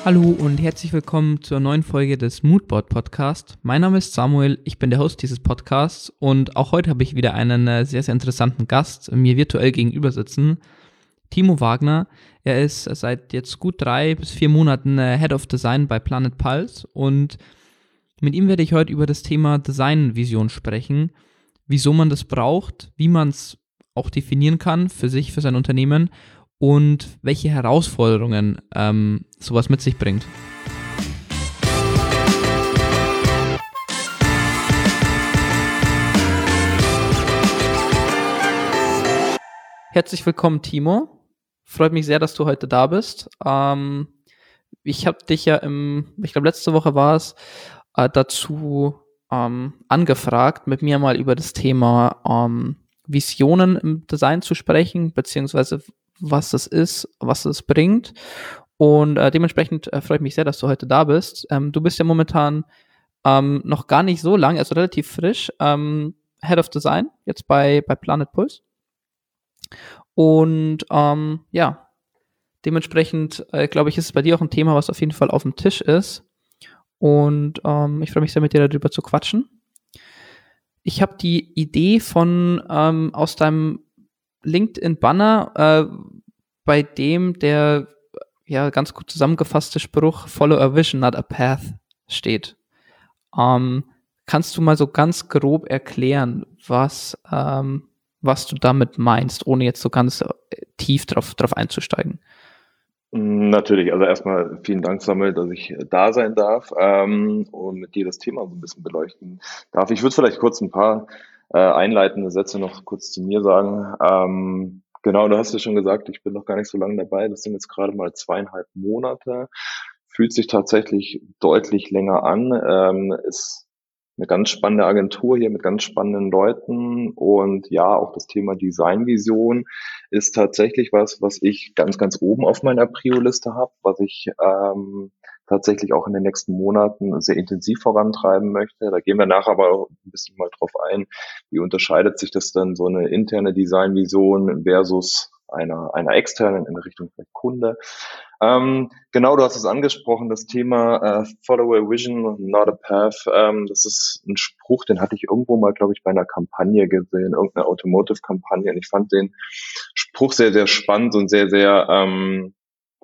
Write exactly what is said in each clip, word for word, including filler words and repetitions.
Hallo und herzlich willkommen zur neuen Folge des Moodboard Podcast. Mein Name ist Samuel, ich bin der Host dieses Podcasts und auch heute habe ich wieder einen äh, sehr, sehr interessanten Gast mir virtuell gegenüber sitzen. Timo Wagner. Er ist seit jetzt gut drei bis vier Monaten äh, Head of Design bei Planet Pulse und mit ihm werde ich heute über das Thema Designvision sprechen, wieso man das braucht, wie man es auch definieren kann für sich, für sein Unternehmen und welche Herausforderungen ähm, sowas mit sich bringt. Herzlich willkommen, Timo. Freut mich sehr, dass du heute da bist. Ähm, ich habe dich ja im, ich glaube letzte Woche war es, äh, dazu ähm, angefragt, mit mir mal über das Thema ähm, Visionen im Design zu sprechen, beziehungsweise was das ist, was es bringt. Und äh, dementsprechend äh, freut mich sehr, dass du heute da bist. Ähm, du bist ja momentan ähm, noch gar nicht so lang, also relativ frisch, ähm, Head of Design, jetzt bei, bei Planet Pulse. Und ähm, ja, dementsprechend äh, glaube ich, ist es bei dir auch ein Thema, was auf jeden Fall auf dem Tisch ist. Und ähm, ich freue mich sehr, mit dir darüber zu quatschen. Ich habe die Idee von ähm, aus deinem LinkedIn-Banner, äh, bei dem der ja ganz gut zusammengefasste Spruch "Follow a vision, not a path" steht. Ähm, kannst du mal so ganz grob erklären, was ähm, was du damit meinst, ohne jetzt so ganz tief drauf, drauf einzusteigen? Natürlich, also erstmal vielen Dank, Samuel, dass ich da sein darf ähm, und mit dir das Thema so ein bisschen beleuchten darf. Ich würde vielleicht kurz ein paar äh, einleitende Sätze noch kurz zu mir sagen. Ähm, genau, du hast ja schon gesagt, ich bin noch gar nicht so lange dabei. Das sind jetzt gerade mal zweieinhalb Monate. Fühlt sich tatsächlich deutlich länger an. Ähm, ist eine ganz spannende Agentur hier mit ganz spannenden Leuten und ja, auch das Thema Designvision ist tatsächlich was, was ich ganz, ganz oben auf meiner Prio-Liste habe, was ich ähm, tatsächlich auch in den nächsten Monaten sehr intensiv vorantreiben möchte. Da gehen wir nachher aber auch ein bisschen mal drauf ein, wie unterscheidet sich das dann so eine interne Designvision versus einer, einer externen in Richtung vielleicht Kunde. Ähm, genau, du hast es angesprochen, das Thema äh, Follow a Vision, not a Path. Ähm, das ist ein Spruch, den hatte ich irgendwo mal, glaube ich, bei einer Kampagne gesehen, irgendeiner Automotive-Kampagne. Und ich fand den Spruch sehr, sehr spannend und sehr, sehr, ähm,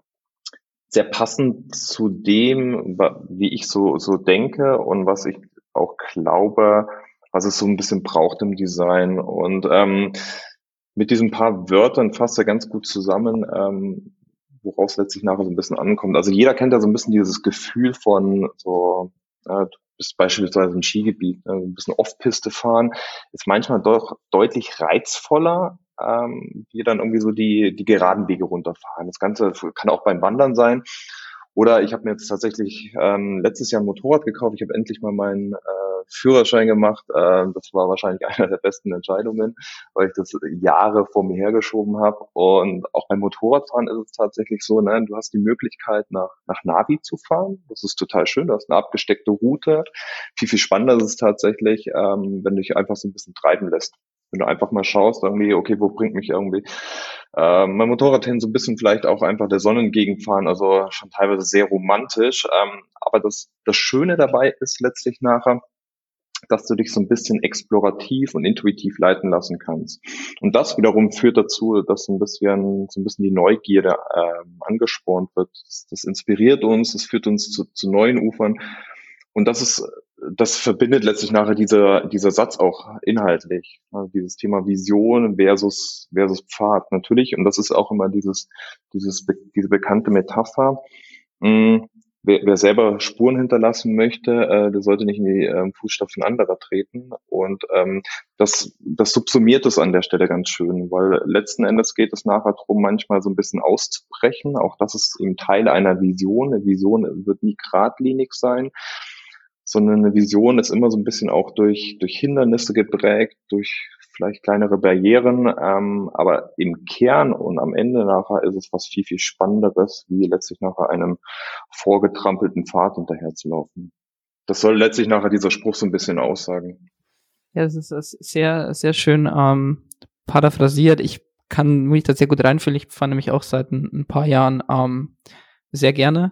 sehr passend zu dem, wie ich so, so denke und was ich auch glaube, was es so ein bisschen braucht im Design. Und ähm, mit diesen paar Wörtern fasst er ganz gut zusammen, ähm, worauf es letztlich nachher so ein bisschen ankommt. Also jeder kennt ja so ein bisschen dieses Gefühl von so, ja, du bist beispielsweise im Skigebiet, ne, ein bisschen Off-Piste fahren, ist manchmal doch deutlich reizvoller, ähm, wie dann irgendwie so die, die geraden Wege runterfahren. Das Ganze kann auch beim Wandern sein. Oder ich habe mir jetzt tatsächlich ähm, letztes Jahr ein Motorrad gekauft. Ich habe endlich mal meinen äh, Führerschein gemacht. Äh, das war wahrscheinlich eine der besten Entscheidungen, weil ich das Jahre vor mir hergeschoben habe. Und auch beim Motorradfahren ist es tatsächlich so, ne, du hast die Möglichkeit, nach, nach Navi zu fahren. Das ist total schön. Du hast eine abgesteckte Route. Viel, viel spannender ist es tatsächlich, ähm, wenn du dich einfach so ein bisschen treiben lässt. Wenn du einfach mal schaust, irgendwie, okay, wo bringt mich irgendwie äh, mein Motorrad hin, so ein bisschen vielleicht auch einfach der Sonne entgegenfahren, also schon teilweise sehr romantisch. Ähm, aber das, das Schöne dabei ist letztlich nachher, dass du dich so ein bisschen explorativ und intuitiv leiten lassen kannst. Und das wiederum führt dazu, dass so ein bisschen, so ein bisschen die Neugierde ähm, angespornt wird. Das, das inspiriert uns, das führt uns zu, zu neuen Ufern. Und das ist, das verbindet letztlich nachher dieser, dieser Satz auch inhaltlich. Also dieses Thema Vision versus, versus Pfad. Natürlich. Und das ist auch immer dieses, dieses, diese bekannte Metapher. Mh, wer, wer selber Spuren hinterlassen möchte, äh, der sollte nicht in die ähm, Fußstapfen anderer treten. Und ähm, das, das subsumiert es an der Stelle ganz schön, weil letzten Endes geht es nachher darum, manchmal so ein bisschen auszubrechen. Auch das ist eben Teil einer Vision. Eine Vision wird nie geradlinig sein, sondern eine Vision ist immer so ein bisschen auch durch, durch Hindernisse geprägt, durch vielleicht kleinere Barrieren, ähm, aber im Kern und am Ende nachher ist es was viel, viel Spannenderes, wie letztlich nachher einem vorgetrampelten Pfad hinterherzulaufen. Das soll letztlich nachher dieser Spruch so ein bisschen aussagen. Ja, das ist, das ist sehr, sehr schön ähm, paraphrasiert. Ich kann mich da sehr gut reinfühlen. Ich fahre nämlich auch seit ein, ein paar Jahren ähm, sehr gerne.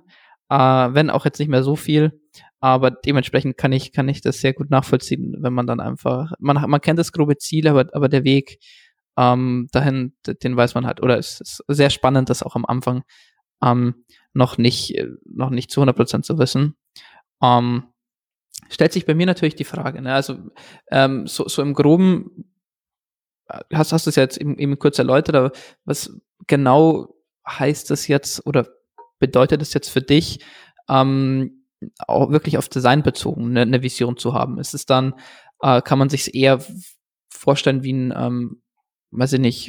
äh, wenn auch jetzt nicht mehr so viel, aber dementsprechend kann ich, kann ich das sehr gut nachvollziehen, wenn man dann einfach, man, man kennt das grobe Ziel, aber, aber der Weg ähm, dahin, den weiß man halt, oder es ist sehr spannend, das auch am Anfang ähm, noch nicht, noch nicht zu hundert Prozent zu wissen. Ähm, stellt sich bei mir natürlich die Frage, ne? Also ähm, so, so im Groben hast, hast du es jetzt eben, eben kurz erläutert, aber was genau heißt das jetzt oder bedeutet es jetzt für dich, ähm, auch wirklich auf Design bezogen, eine, eine Vision zu haben? Ist es dann, äh, kann man sich eher vorstellen wie ein, ähm, weiß ich nicht,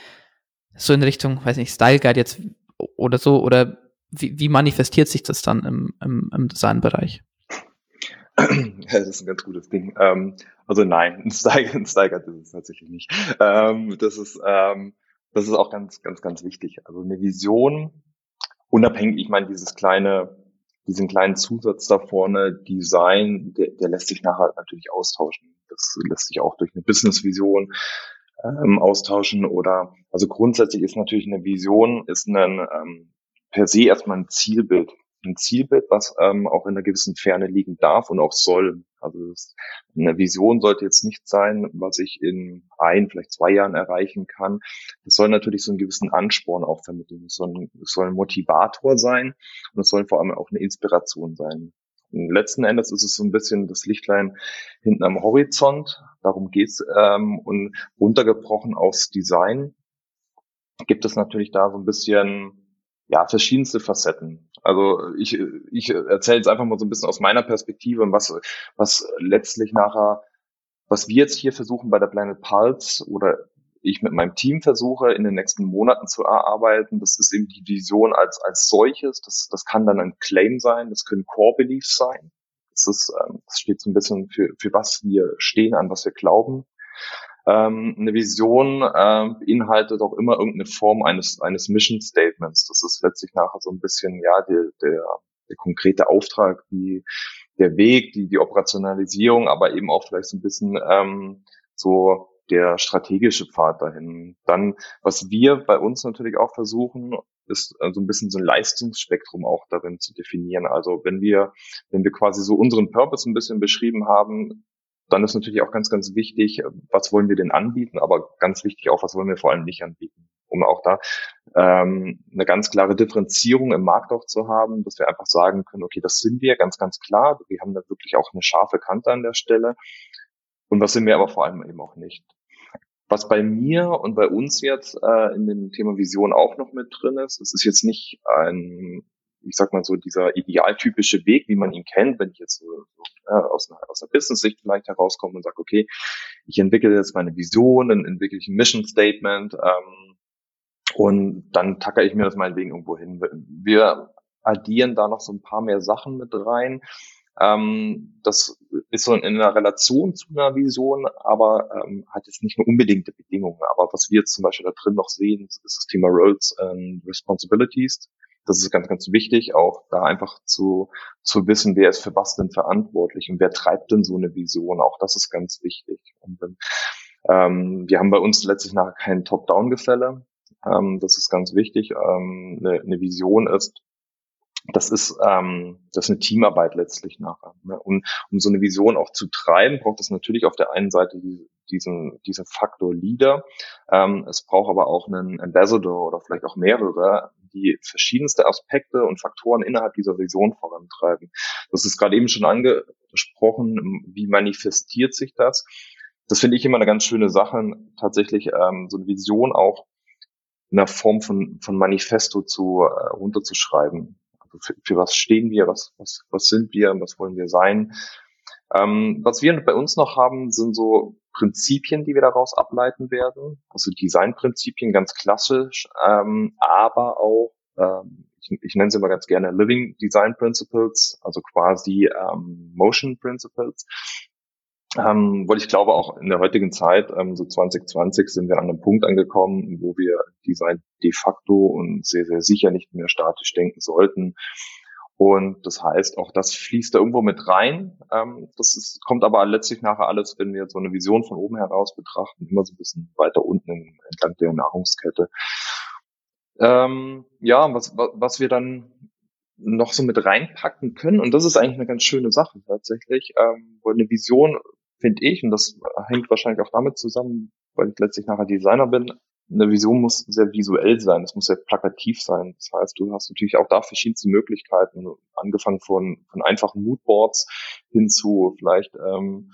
so in Richtung, weiß nicht, Style Guide jetzt oder so, oder wie, wie manifestiert sich das dann im, im, im Designbereich? Ja, das ist ein ganz gutes Ding. Ähm, also nein, ein Steiger, ein Steiger ist es tatsächlich nicht. Ähm, das ist, ähm, das ist auch ganz, ganz, ganz wichtig. Also eine Vision, unabhängig, ich meine, dieses kleine, diesen kleinen Zusatz da vorne, Design, der, der lässt sich nachher natürlich austauschen. Das lässt sich auch durch eine Business-Vision ähm, austauschen oder, also grundsätzlich ist natürlich eine Vision, ist ein, ähm, per se erstmal ein Zielbild. Ein Zielbild, was ähm, auch in einer gewissen Ferne liegen darf und auch soll. Also das, eine Vision sollte jetzt nicht sein, was ich in ein, vielleicht zwei Jahren erreichen kann. Das soll natürlich so einen gewissen Ansporn auch vermitteln. Es soll, ein, es soll ein Motivator sein und es soll vor allem auch eine Inspiration sein. Und letzten Endes ist es so ein bisschen das Lichtlein hinten am Horizont. Darum geht's. Ähm, und runtergebrochen aufs Design gibt es natürlich da so ein bisschen, ja, verschiedenste Facetten. Also ich, ich erzähle jetzt einfach mal so ein bisschen aus meiner Perspektive, was, was letztlich nachher, was wir jetzt hier versuchen bei der Planet Pulse oder ich mit meinem Team versuche, in den nächsten Monaten zu erarbeiten. Das ist eben die Vision als, als solches. Das, das kann dann ein Claim sein. Das können Core Beliefs sein. Das ist, ähm, das steht so ein bisschen für, für was wir stehen, an was wir glauben. Ähm, eine Vision ähm, beinhaltet auch immer irgendeine Form eines eines Mission Statements. Das ist letztlich nachher so ein bisschen ja der der, der konkrete Auftrag, die der Weg, die die Operationalisierung, aber eben auch vielleicht so ein bisschen ähm, so der strategische Pfad dahin. Dann, was wir bei uns natürlich auch versuchen, ist äh, so ein bisschen so ein Leistungsspektrum auch darin zu definieren. Also wenn wir wenn wir quasi so unseren Purpose ein bisschen beschrieben haben, dann ist natürlich auch ganz, ganz wichtig, was wollen wir denn anbieten, aber ganz wichtig auch, was wollen wir vor allem nicht anbieten, um auch da ähm, eine ganz klare Differenzierung im Markt auch zu haben, dass wir einfach sagen können, okay, das sind wir ganz, ganz klar, wir haben da wirklich auch eine scharfe Kante an der Stelle und was sind wir aber vor allem eben auch nicht. Was bei mir und bei uns jetzt äh, in dem Thema Vision auch noch mit drin ist, es ist jetzt nicht ein, ich sag mal so, dieser idealtypische Weg, wie man ihn kennt, wenn ich jetzt so, so äh, aus einer, aus einer Business-Sicht vielleicht herauskomme und sage, okay, ich entwickle jetzt meine Vision, dann entwickle ich ein Mission Statement ähm, und dann tacker ich mir das meinetwegen irgendwo hin. Wir addieren da noch so ein paar mehr Sachen mit rein. Ähm, das ist so in einer Relation zu einer Vision, aber ähm, hat jetzt nicht nur unbedingte Bedingungen. Aber was wir jetzt zum Beispiel da drin noch sehen, ist das Thema Roles and Responsibilities. Das ist ganz, ganz wichtig, auch da einfach zu, zu wissen, wer ist für was denn verantwortlich und wer treibt denn so eine Vision. Auch das ist ganz wichtig. Und, ähm, wir haben bei uns letztlich nachher kein Top-Down-Gefälle. Ähm, das ist ganz wichtig. Ähm, eine, eine Vision ist, das ist, ähm, das ist eine Teamarbeit letztlich nachher. Ne? Und um so eine Vision auch zu treiben, braucht es natürlich auf der einen Seite die, diesen, diesen Faktor Leader. Ähm, es braucht aber auch einen Ambassador oder vielleicht auch mehrere, die verschiedenste Aspekte und Faktoren innerhalb dieser Vision vorantreiben. Das ist gerade eben schon angesprochen. Wie manifestiert sich das? Das finde ich immer eine ganz schöne Sache, tatsächlich ähm, so eine Vision auch in einer Form von, von Manifesto zu äh, runterzuschreiben. Also für, für was stehen wir, was, was, was sind wir, was wollen wir sein. Ähm, was wir bei uns noch haben, sind so Prinzipien, die wir daraus ableiten werden. Also Designprinzipien, ganz klassisch, ähm, aber auch, ähm, ich, ich nenne sie immer ganz gerne Living Design Principles, also quasi ähm, Motion Principles. Ähm, weil ich glaube, auch in der heutigen Zeit, ähm, so zwanzig zwanzig, sind wir an einem Punkt angekommen, wo wir Design de facto und sehr, sehr sicher nicht mehr statisch denken sollten. Und das heißt, auch das fließt da irgendwo mit rein. Ähm, das ist, kommt aber letztlich nachher alles, wenn wir so eine Vision von oben heraus betrachten, immer so ein bisschen weiter unten in, entlang der Nahrungskette. Ähm, ja, was, was wir dann noch so mit reinpacken können. Und das ist eigentlich eine ganz schöne Sache tatsächlich. Ähm, wo eine Vision, finde ich, und das hängt wahrscheinlich auch damit zusammen, weil ich letztlich nachher Designer bin, eine Vision muss sehr visuell sein, es muss sehr plakativ sein. Das heißt, du hast natürlich auch da verschiedenste Möglichkeiten, angefangen von, von einfachen Moodboards hin zu vielleicht ähm,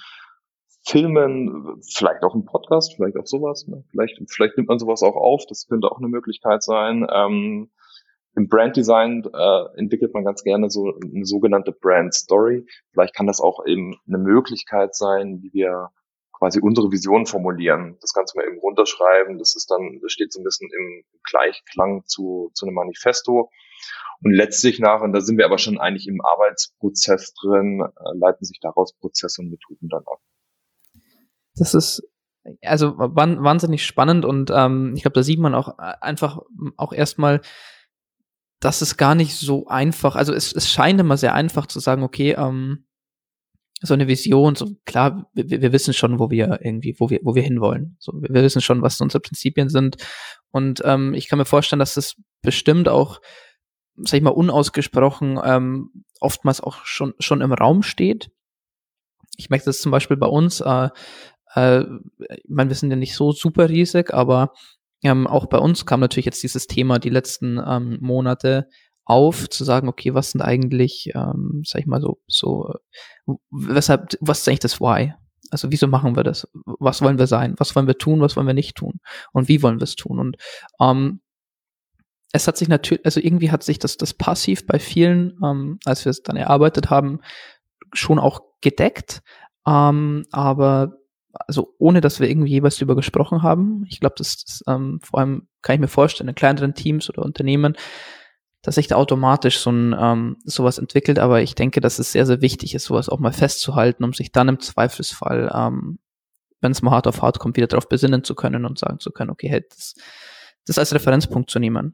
Filmen, vielleicht auch ein Podcast, vielleicht auch sowas. Ne? Vielleicht, vielleicht nimmt man sowas auch auf, das könnte auch eine Möglichkeit sein. Ähm, Im Branddesign äh, entwickelt man ganz gerne so eine sogenannte Brand Story. Vielleicht kann das auch eben eine Möglichkeit sein, wie wir quasi unsere Vision formulieren. Das kannst du mal eben runterschreiben. Das ist dann, das steht so ein bisschen im Gleichklang zu, zu einem Manifesto. Und letztlich nach, und da sind wir aber schon eigentlich im Arbeitsprozess drin, äh, leiten sich daraus Prozesse und Methoden dann ab. Das ist also wahnsinnig spannend und ähm, ich glaube, da sieht man auch einfach auch erstmal, dass es gar nicht so einfach, also es, es scheint immer sehr einfach zu sagen, okay, ähm, so eine Vision, so klar, wir, wir wissen schon, wo wir irgendwie, wo wir, wo wir hinwollen. So, wir, wir wissen schon, was unsere Prinzipien sind. Und ähm, ich kann mir vorstellen, dass das bestimmt auch, sag ich mal, unausgesprochen ähm, oftmals auch schon schon im Raum steht. Ich merke das zum Beispiel bei uns, äh, äh, ich meine, wir sind ja nicht so super riesig, aber ähm, auch bei uns kam natürlich jetzt dieses Thema die letzten ähm, Monate auf, zu sagen, okay, was sind eigentlich, ähm, sag ich mal so, so, äh, weshalb, was ist eigentlich das Why? Also wieso machen wir das? Was wollen wir sein? Was wollen wir tun? Was wollen wir nicht tun? Und wie wollen wir es tun? Und ähm, es hat sich natürlich, also irgendwie hat sich das, das passiv bei vielen, ähm, als wir es dann erarbeitet haben, schon auch gedeckt, ähm, aber also ohne, dass wir irgendwie jeweils darüber gesprochen haben. Ich glaube, das ist ähm, vor allem, kann ich mir vorstellen, in kleineren Teams oder Unternehmen, dass sich da automatisch so ein ähm, sowas entwickelt, aber ich denke, dass es sehr, sehr wichtig ist, sowas auch mal festzuhalten, um sich dann im Zweifelsfall, ähm, wenn es mal hart auf hart kommt, wieder darauf besinnen zu können und sagen zu können, okay, hey, das, das als Referenzpunkt zu nehmen.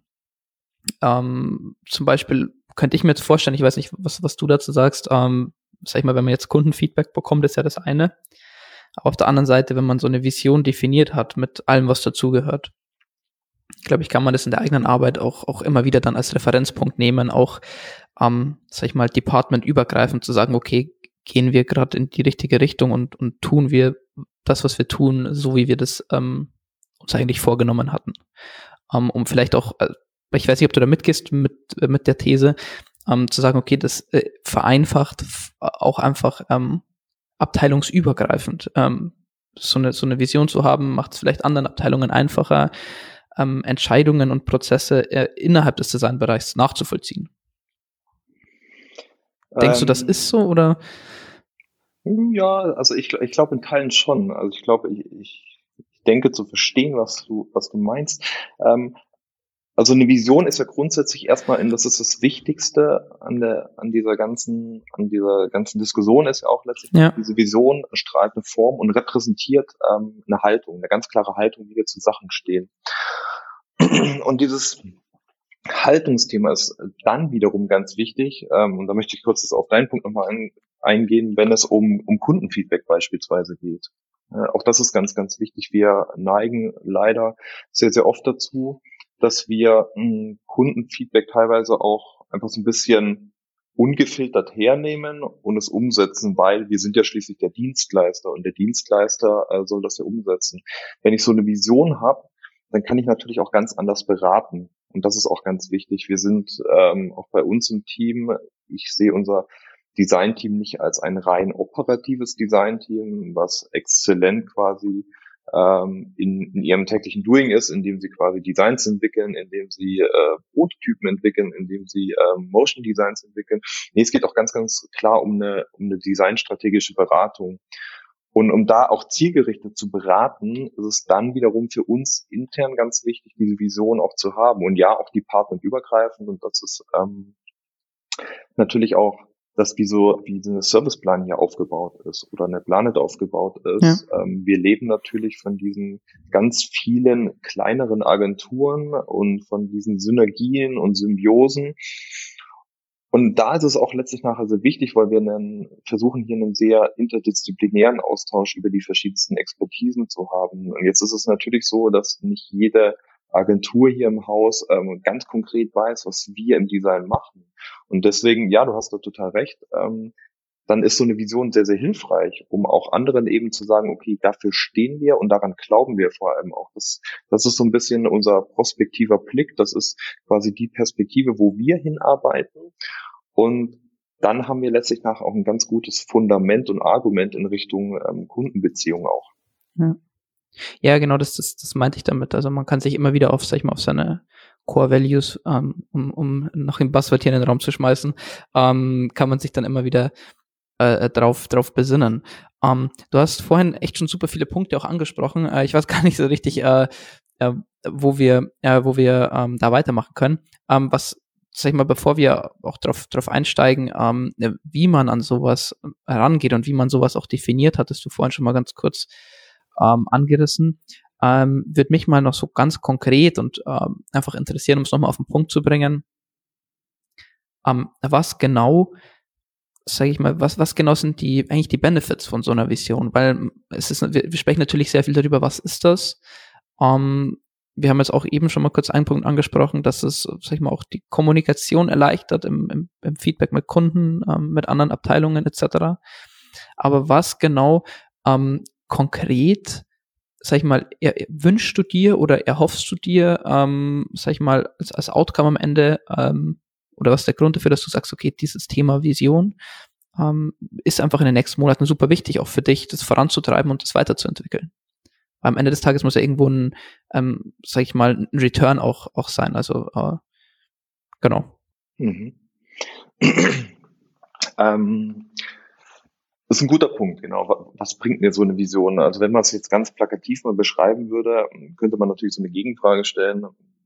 Ähm, zum Beispiel könnte ich mir jetzt vorstellen, ich weiß nicht, was, was du dazu sagst, ähm, sag ich mal, wenn man jetzt Kundenfeedback bekommt, ist ja das eine. Aber auf der anderen Seite, wenn man so eine Vision definiert hat mit allem, was dazugehört, glaube ich, kann man das in der eigenen Arbeit auch, auch immer wieder dann als Referenzpunkt nehmen, auch, ähm, sag ich mal, departmentübergreifend zu sagen, okay, gehen wir gerade in die richtige Richtung und, und tun wir das, was wir tun, so wie wir das ähm, uns eigentlich vorgenommen hatten. Ähm, um vielleicht auch, äh, ich weiß nicht, ob du da mitgehst mit, äh, mit der These, ähm, zu sagen, okay, das äh, vereinfacht f- auch einfach ähm, abteilungsübergreifend. Ähm, so eine, so eine Vision zu haben, macht es vielleicht anderen Abteilungen einfacher, ähm, Entscheidungen und Prozesse äh, innerhalb des Designbereichs nachzuvollziehen. Denkst du, das Ähm, ist so oder? ja, also ich, ich glaube in Teilen schon. Also ich glaube, ich, ich, ich denke zu verstehen, was du, was du meinst. Ähm, Also eine Vision ist ja grundsätzlich erstmal, und das ist das Wichtigste an der, an dieser ganzen, an dieser ganzen Diskussion ist ja auch letztlich, Ja. diese Vision strahlt eine Form und repräsentiert ähm, eine Haltung, eine ganz klare Haltung, wie wir zu Sachen stehen. Und dieses Haltungsthema ist dann wiederum ganz wichtig, ähm, und da möchte ich kurz das auf deinen Punkt nochmal ein, eingehen, wenn es um, um Kundenfeedback beispielsweise geht. Äh, auch das ist ganz, ganz wichtig. Wir neigen leider sehr, sehr oft dazu, dass wir mh, Kundenfeedback teilweise auch einfach so ein bisschen ungefiltert hernehmen und es umsetzen, weil wir sind ja schließlich der Dienstleister und der Dienstleister äh, soll das ja umsetzen. Wenn ich so eine Vision habe, dann kann ich natürlich auch ganz anders beraten. Und das ist auch ganz wichtig. Wir sind ähm, auch bei uns im Team, ich sehe unser Designteam nicht als ein rein operatives Designteam, was exzellent quasi ähm, in, in ihrem täglichen Doing ist, indem sie quasi Designs entwickeln, indem sie äh, Prototypen entwickeln, indem sie ähm, Motion Designs entwickeln. Nee, es geht auch ganz, ganz klar um eine, um eine designstrategische Beratung. Und um da auch zielgerichtet zu beraten, ist es dann wiederum für uns intern ganz wichtig, diese Vision auch zu haben. Und ja, auch departmentübergreifend. Und das ist ähm, natürlich auch das, wie so wie so eine Serviceplan hier aufgebaut ist oder eine Planet aufgebaut ist. Ja. Ähm, wir leben natürlich von diesen ganz vielen kleineren Agenturen und von diesen Synergien und Symbiosen. Und da ist es auch letztlich nachher sehr wichtig, weil wir einen, versuchen hier einen sehr interdisziplinären Austausch über die verschiedensten Expertisen zu haben. Und jetzt ist es natürlich so, dass nicht jede Agentur hier im Haus ähm, ganz konkret weiß, was wir im Design machen. Und deswegen, ja, du hast da total recht, ähm, dann ist so eine Vision sehr, sehr hilfreich, um auch anderen eben zu sagen, okay, dafür stehen wir und daran glauben wir vor allem auch. Das, das ist so ein bisschen unser prospektiver Blick, das ist quasi die Perspektive, wo wir hinarbeiten. Und dann haben wir letztlich nach auch ein ganz gutes Fundament und Argument in Richtung ähm, Kundenbeziehung auch. Ja. Ja, genau, das, das, das meinte ich damit. Also man kann sich immer wieder auf, sag ich mal, auf seine Core Values, ähm, um, um noch ein Buzzword hier in den Raum zu schmeißen, ähm, kann man sich dann immer wieder äh, drauf, drauf besinnen. Ähm, du hast vorhin echt schon super viele Punkte auch angesprochen. Äh, ich weiß gar nicht so richtig, äh, äh, wo wir, äh, wo wir ähm, da weitermachen können. Ähm, was, sag ich mal, bevor wir auch drauf, drauf einsteigen, ähm, wie man an sowas herangeht und wie man sowas auch definiert, hattest du vorhin schon mal ganz kurz ähm, angerissen. Ähm, würde mich mal noch so ganz konkret und ähm, einfach interessieren, um es nochmal auf den Punkt zu bringen. Ähm, was genau, sage ich mal, was was genau sind die eigentlich die Benefits von so einer Vision? Weil es ist, wir, wir sprechen natürlich sehr viel darüber, was ist das? Ähm, wir haben jetzt auch eben schon mal kurz einen Punkt angesprochen, dass es, sag ich mal, auch die Kommunikation erleichtert im, im, im Feedback mit Kunden, ähm, mit anderen Abteilungen et cetera. Aber was genau ähm, konkret, sag ich mal, er, wünschst du dir oder erhoffst du dir, ähm, sag ich mal, als, als Outcome am Ende, ähm, oder was ist der Grund dafür, dass du sagst, okay, dieses Thema Vision ähm, ist einfach in den nächsten Monaten super wichtig, auch für dich, das voranzutreiben und das weiterzuentwickeln. Weil am Ende des Tages muss ja irgendwo ein, ähm, sag ich mal, ein Return auch, auch sein. Also, äh, genau. Mhm. ähm, Das ist ein guter Punkt, genau. Was bringt mir so eine Vision? Also wenn man es jetzt ganz plakativ mal beschreiben würde, könnte man natürlich so eine Gegenfrage stellen.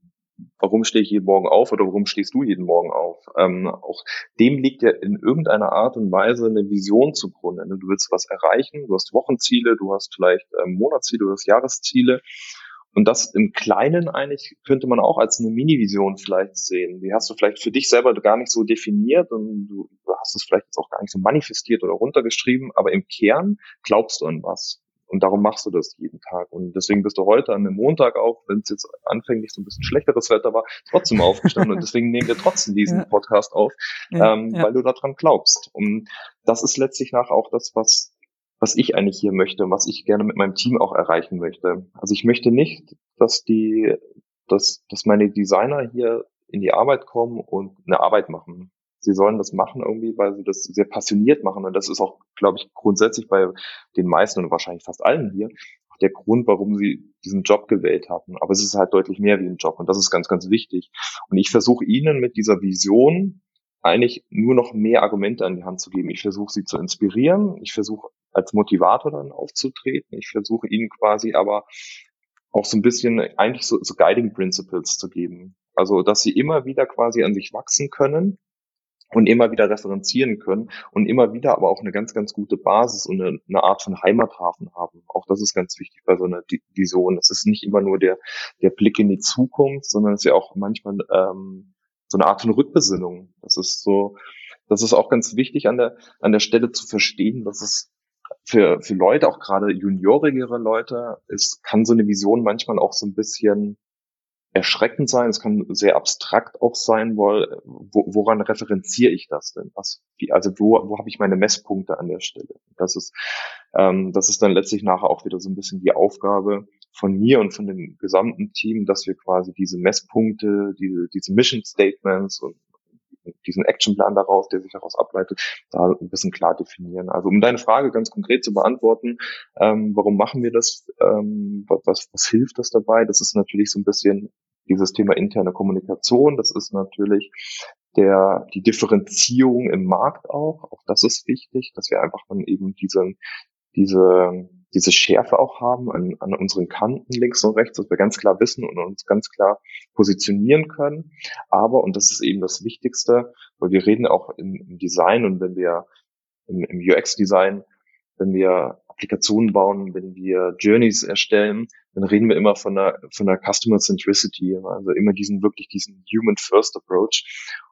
Warum stehe ich jeden Morgen auf oder warum stehst du jeden Morgen auf? Ähm, auch dem liegt ja in irgendeiner Art und Weise eine Vision zugrunde. Du willst was erreichen, du hast Wochenziele, du hast vielleicht ähm, Monatsziele, du hast Jahresziele. Und das im Kleinen eigentlich könnte man auch als eine Mini-Vision vielleicht sehen. Die hast du vielleicht für dich selber gar nicht so definiert und du hast es vielleicht jetzt auch gar nicht so manifestiert oder runtergeschrieben, aber im Kern glaubst du an was. Und darum machst du das jeden Tag. Und deswegen bist du heute an einem Montag auch, wenn es jetzt anfänglich so ein bisschen schlechteres Wetter war, trotzdem aufgestanden. Und deswegen nehmen wir trotzdem diesen ja. Podcast auf, ja, ähm, ja. weil du daran glaubst. Und das ist letztlich nachher auch das, was was ich eigentlich hier möchte, was ich gerne mit meinem Team auch erreichen möchte. Also ich möchte nicht, dass die, dass, dass meine Designer hier in die Arbeit kommen und eine Arbeit machen. Sie sollen das machen irgendwie, weil sie das sehr passioniert machen. Und das ist auch, glaube ich, grundsätzlich bei den meisten und wahrscheinlich fast allen hier der Grund, warum sie diesen Job gewählt haben. Aber es ist halt deutlich mehr wie ein Job und das ist ganz, ganz wichtig. Und ich versuche ihnen mit dieser Vision eigentlich nur noch mehr Argumente an die Hand zu geben. Ich versuche sie zu inspirieren. Ich versuche als Motivator dann aufzutreten. Ich versuche ihnen quasi aber auch so ein bisschen eigentlich so, so Guiding Principles zu geben. Also, dass sie immer wieder quasi an sich wachsen können und immer wieder referenzieren können und immer wieder aber auch eine ganz, ganz gute Basis und eine, eine Art von Heimathafen haben. Auch das ist ganz wichtig bei so einer Vision. Es ist nicht immer nur der, der Blick in die Zukunft, sondern es ist ja auch manchmal ähm, so eine Art von Rückbesinnung. Das ist so, das ist auch ganz wichtig an der, an der Stelle zu verstehen, dass es für, für Leute, auch gerade juniorigere Leute, es kann so eine Vision manchmal auch so ein bisschen erschreckend sein, es kann sehr abstrakt auch sein, weil wo, woran referenziere ich das denn? Was, wie, also wo, wo habe ich meine Messpunkte an der Stelle? Das ist, ähm, das ist dann letztlich nachher auch wieder so ein bisschen die Aufgabe von mir und von dem gesamten Team, dass wir quasi diese Messpunkte, diese, diese Mission Statements und diesen Actionplan daraus, der sich daraus ableitet, da ein bisschen klar definieren. Also um deine Frage ganz konkret zu beantworten, ähm, warum machen wir das? Ähm, was, was hilft das dabei? Das ist natürlich so ein bisschen dieses Thema interne Kommunikation. Das ist natürlich der die Differenzierung im Markt auch. Auch das ist wichtig, dass wir einfach dann eben diesen diese diese Schärfe auch haben an, an unseren Kanten links und rechts, dass wir ganz klar wissen und uns ganz klar positionieren können. Aber, und das ist eben das Wichtigste, weil wir reden auch im, im Design und wenn wir im, im U X-Design, wenn wir Applikationen bauen, wenn wir Journeys erstellen, dann reden wir immer von einer, von einer Customer Centricity, also immer diesen, wirklich diesen Human First Approach.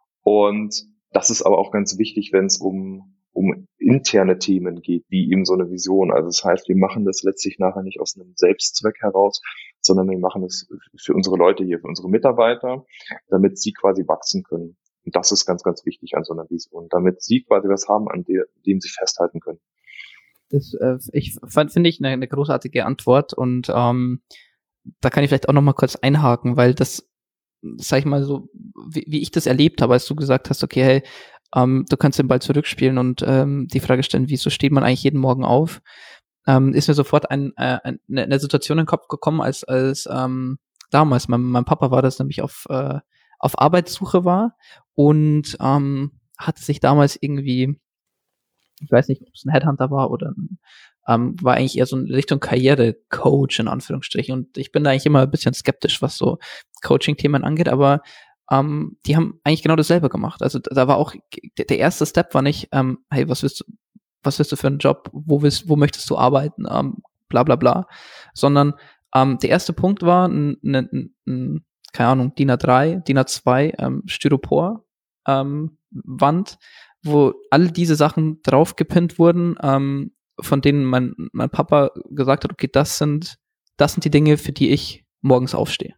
Und das ist aber auch ganz wichtig, wenn es um um interne Themen geht, wie eben so eine Vision. Also das heißt, wir machen das letztlich nachher nicht aus einem Selbstzweck heraus, sondern wir machen es für unsere Leute hier, für unsere Mitarbeiter, damit sie quasi wachsen können. Und das ist ganz, ganz wichtig an so einer Vision, damit sie quasi was haben, an der, dem sie festhalten können. Das äh, ich fand, finde ich eine, eine großartige Antwort und ähm, da kann ich vielleicht auch noch mal kurz einhaken, weil das, sag ich mal so, wie, wie ich das erlebt habe, als du gesagt hast, okay, hey, ähm, du kannst den Ball zurückspielen und ähm, die Frage stellen, wieso steht man eigentlich jeden Morgen auf? Ähm, ist mir sofort ein, äh, ein, eine, eine Situation in den Kopf gekommen, als als ähm, damals mein, mein Papa war, das nämlich auf äh, auf Arbeitssuche war und ähm, hatte sich damals irgendwie, ich weiß nicht, ob es ein Headhunter war oder ein, ähm, war eigentlich eher so in Richtung Karrierecoach in Anführungsstrichen. Und ich bin da eigentlich immer ein bisschen skeptisch, was so Coaching-Themen angeht, aber ähm, die haben eigentlich genau dasselbe gemacht. Also da war auch, der, der erste Step war nicht, ähm, hey, was willst du, was willst du für einen Job, wo willst, wo möchtest du arbeiten, ähm, bla bla bla, sondern ähm, der erste Punkt war, ein, ein, ein, ein, keine Ahnung, D I N A drei, D I N A zwei, ähm, Styropor, ähm, Wand, wo all diese Sachen draufgepinnt wurden, ähm, von denen mein, mein Papa gesagt hat, okay, das sind, das sind die Dinge, für die ich morgens aufstehe.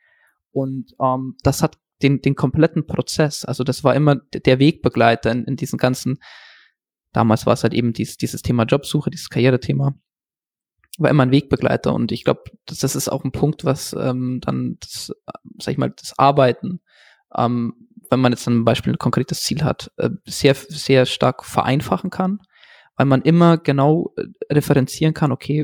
Und ähm, das hat den, den kompletten Prozess, also das war immer der Wegbegleiter in, in diesen ganzen, damals war es halt eben dieses, dieses Thema Jobsuche, dieses Karrierethema, war immer ein Wegbegleiter und ich glaube, das, das ist auch ein Punkt, was ähm, dann, das, sag ich mal, das Arbeiten, ähm, wenn man jetzt zum Beispiel ein konkretes Ziel hat, äh, sehr, sehr stark vereinfachen kann, weil man immer genau äh, referenzieren kann, okay,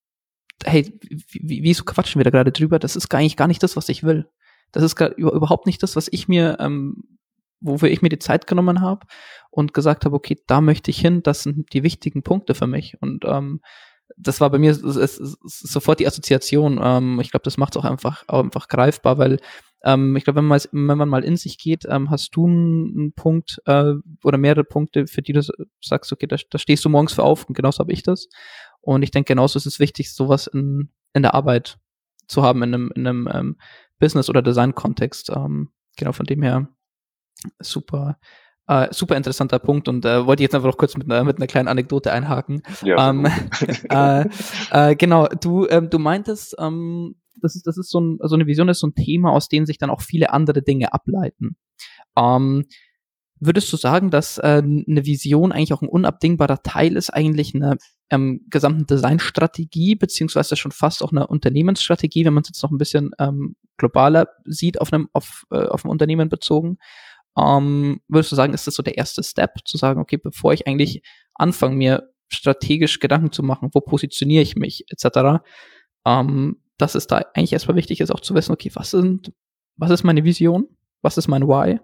hey, w- wieso quatschen wir da gerade drüber? Das ist gar- eigentlich gar nicht das, was ich will. Das ist gar, über, überhaupt nicht das, was ich mir, ähm, wofür ich mir die Zeit genommen habe und gesagt habe, okay, da möchte ich hin, das sind die wichtigen Punkte für mich. Und ähm, das war bei mir es, es, es, sofort die Assoziation. Ähm, ich glaube, das macht es auch einfach, auch einfach greifbar, weil ähm, ich glaube, wenn man, mal- wenn man mal in sich geht, ähm, hast du einen, einen Punkt äh, oder mehrere Punkte, für die du sagst, okay, da, da stehst du morgens für auf und genauso habe ich das. Und ich denke, genauso ist es wichtig, sowas in, in der Arbeit zu haben, in einem, in einem ähm, Business- oder Design-Kontext. Ähm, genau, von dem her super, äh, super interessanter Punkt und äh, wollte ich jetzt einfach noch kurz mit einer, mit einer kleinen Anekdote einhaken. Ja, sehr Ähm, gut. äh, äh, genau, du, ähm, du meintest, ähm, das ist, das ist so ein, so eine Vision ist so ein Thema, aus dem sich dann auch viele andere Dinge ableiten. Ähm, Würdest du sagen, dass äh, eine Vision eigentlich auch ein unabdingbarer Teil ist, eigentlich einer ähm, gesamten Designstrategie, beziehungsweise schon fast auch einer Unternehmensstrategie, wenn man es jetzt noch ein bisschen ähm, globaler sieht, auf einem, auf, äh, auf ein Unternehmen bezogen? Ähm, würdest du sagen, ist das so der erste Step, zu sagen, okay, bevor ich eigentlich anfange, mir strategisch Gedanken zu machen, wo positioniere ich mich, et cetera, ähm, dass es da eigentlich erstmal wichtig ist, auch zu wissen, okay, was sind, was ist meine Vision? Was ist mein Why?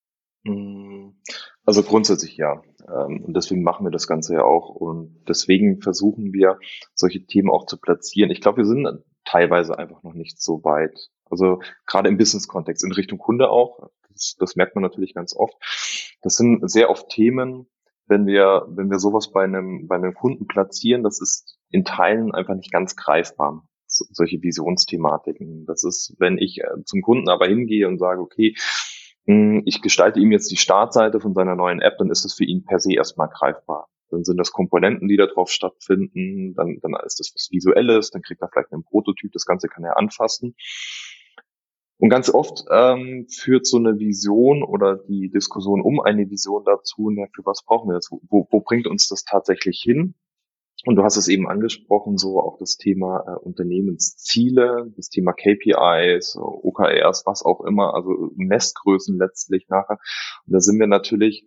Mm, Also grundsätzlich ja. Ähm, Und deswegen machen wir das Ganze ja auch. Und deswegen versuchen wir, solche Themen auch zu platzieren. Ich glaube, wir sind teilweise einfach noch nicht so weit. Also gerade im Business-Kontext, in Richtung Kunde auch. Das, das merkt man natürlich ganz oft. Das sind sehr oft Themen, wenn wir, wenn wir sowas bei einem, bei einem Kunden platzieren, das ist in Teilen einfach nicht ganz greifbar. So, solche Visionsthematiken. Das ist, wenn ich äh, zum Kunden aber hingehe und sage, okay, mh, ich gestalte ihm jetzt die Startseite von seiner neuen App, dann ist es für ihn per se erstmal greifbar. Dann sind das Komponenten, die da drauf stattfinden, dann, dann ist das was Visuelles, dann kriegt er vielleicht einen Prototyp, das Ganze kann er anfassen. Und ganz oft ähm, führt so eine Vision oder die Diskussion um eine Vision dazu, ja, für was brauchen wir das? Wo, wo bringt uns das tatsächlich hin? Und du hast es eben angesprochen, so auch das Thema äh, Unternehmensziele, das Thema K P Is, O K Rs, was auch immer, also Messgrößen letztlich nachher. Und da sind wir natürlich,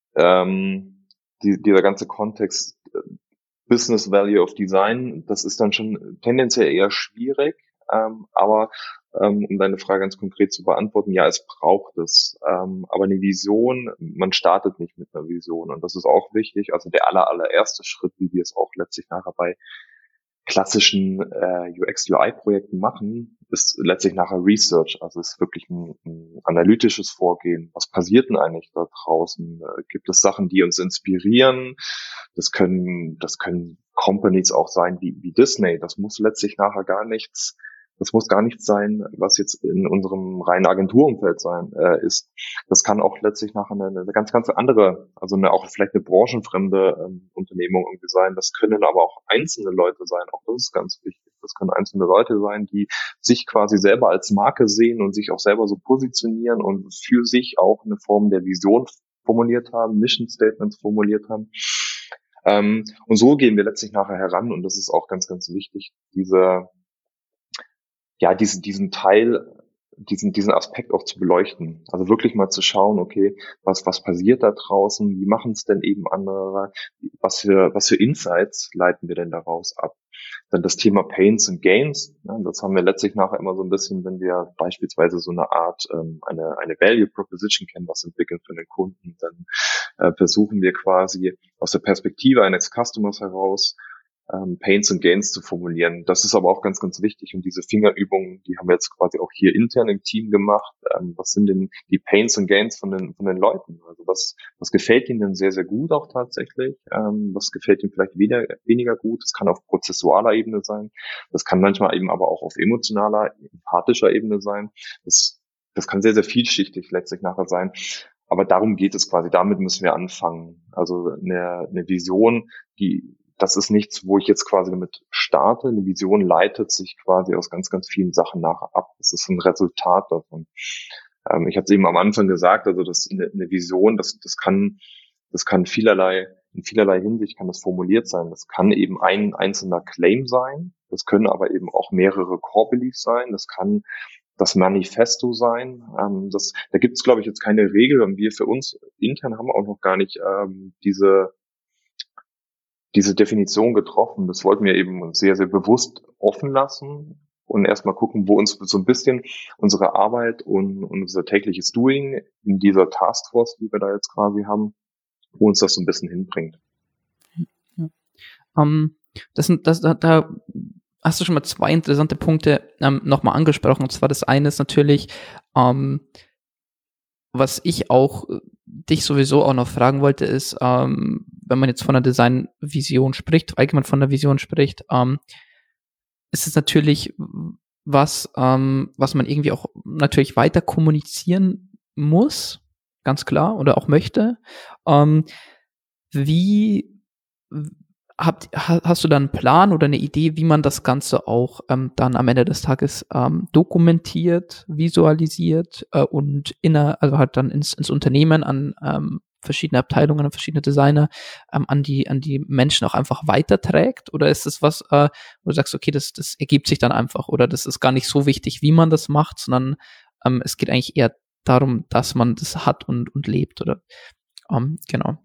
ähm, die, dieser ganze Kontext äh, Business Value of Design, das ist dann schon tendenziell eher schwierig, ähm, aber ähm, um deine Frage ganz konkret zu beantworten, ja, es braucht es. Ähm, aber eine Vision, man startet nicht mit einer Vision und das ist auch wichtig. Also der aller, allererste Schritt, wie wir es auch letztlich nachher bei klassischen äh, U X U I-Projekten machen, ist letztlich nachher Research. Also es ist wirklich ein, ein analytisches Vorgehen. Was passiert denn eigentlich da draußen? Äh, gibt es Sachen, die uns inspirieren? Das können, das können Companies auch sein wie, wie Disney. Das muss letztlich nachher gar nichts, das muss gar nichts sein, was jetzt in unserem reinen Agenturumfeld sein äh, ist. Das kann auch letztlich nachher eine, eine ganz, ganz andere, also eine, auch vielleicht eine branchenfremde ähm, Unternehmung irgendwie sein. Das können aber auch einzelne Leute sein. Auch das ist ganz wichtig. Das können einzelne Leute sein, die sich quasi selber als Marke sehen und sich auch selber so positionieren und für sich auch eine Form der Vision formuliert haben, Mission Statements formuliert haben. Ähm, und so gehen wir letztlich nachher heran und das ist auch ganz, ganz wichtig, diese, ja, diesen, diesen Teil, diesen, diesen Aspekt auch zu beleuchten. Also wirklich mal zu schauen, okay, was, was passiert da draußen? Wie machen es denn eben andere? Was für, was für Insights leiten wir denn daraus ab? Dann das Thema Pains and Gains. Ja, das haben wir letztlich nachher immer so ein bisschen, wenn wir beispielsweise so eine Art, ähm, eine, eine Value Proposition Canvas entwickeln für den Kunden, dann äh, versuchen wir quasi aus der Perspektive eines Customers heraus ähm, Pains und Gains zu formulieren. Das ist aber auch ganz, ganz wichtig und diese Fingerübungen, die haben wir jetzt quasi auch hier intern im Team gemacht. Ähm, was sind denn die Pains und Gains von den von den Leuten? Also was was gefällt ihnen denn sehr, sehr gut auch tatsächlich? Ähm, was gefällt ihnen vielleicht weniger, weniger gut? Das kann auf prozessualer Ebene sein. Das kann manchmal eben aber auch auf emotionaler, empathischer Ebene sein. Das das kann sehr, sehr vielschichtig letztlich nachher sein. Aber darum geht es quasi. Damit müssen wir anfangen. Also eine, eine Vision, die das ist nichts, wo ich jetzt quasi damit starte. Eine Vision leitet sich quasi aus ganz, ganz vielen Sachen nachher ab. Das ist ein Resultat davon. Ähm, ich hatte es eben am Anfang gesagt, also das eine, eine Vision, das, das kann, das kann vielerlei, in vielerlei Hinsicht kann das formuliert sein. Das kann eben ein einzelner Claim sein. Das können aber eben auch mehrere Core Beliefs sein. Das kann das Manifesto sein. Ähm, das, da gibt es, glaube ich, jetzt keine Regel und wir für uns intern haben auch noch gar nicht ähm, diese diese Definition getroffen. Das wollten wir eben sehr, sehr bewusst offen lassen und erstmal gucken, wo uns so ein bisschen unsere Arbeit und unser tägliches Doing in dieser Taskforce, die wir da jetzt quasi haben, wo uns das so ein bisschen hinbringt. Ja. Um, das sind, das, da, da hast du schon mal zwei interessante Punkte ähm, nochmal angesprochen. Und zwar das eine ist natürlich, ähm, was ich auch äh, dich sowieso auch noch fragen wollte, ist, ähm, wenn man jetzt von einer Design-Vision spricht, allgemein von der Vision spricht, ähm, ist es natürlich was, ähm, was man irgendwie auch natürlich weiter kommunizieren muss, ganz klar, oder auch möchte. Ähm, wie habt, hast du da einen Plan oder eine Idee, wie man das Ganze auch ähm, dann am Ende des Tages ähm, dokumentiert, visualisiert äh, und inner, also halt dann ins, ins Unternehmen an ähm, verschiedene Abteilungen, an verschiedene Designer, ähm, an die an die Menschen auch einfach weiterträgt? Oder ist das was, äh, wo du sagst, okay, das das ergibt sich dann einfach oder das ist gar nicht so wichtig, wie man das macht, sondern ähm, es geht eigentlich eher darum, dass man das hat und und lebt oder ähm, genau.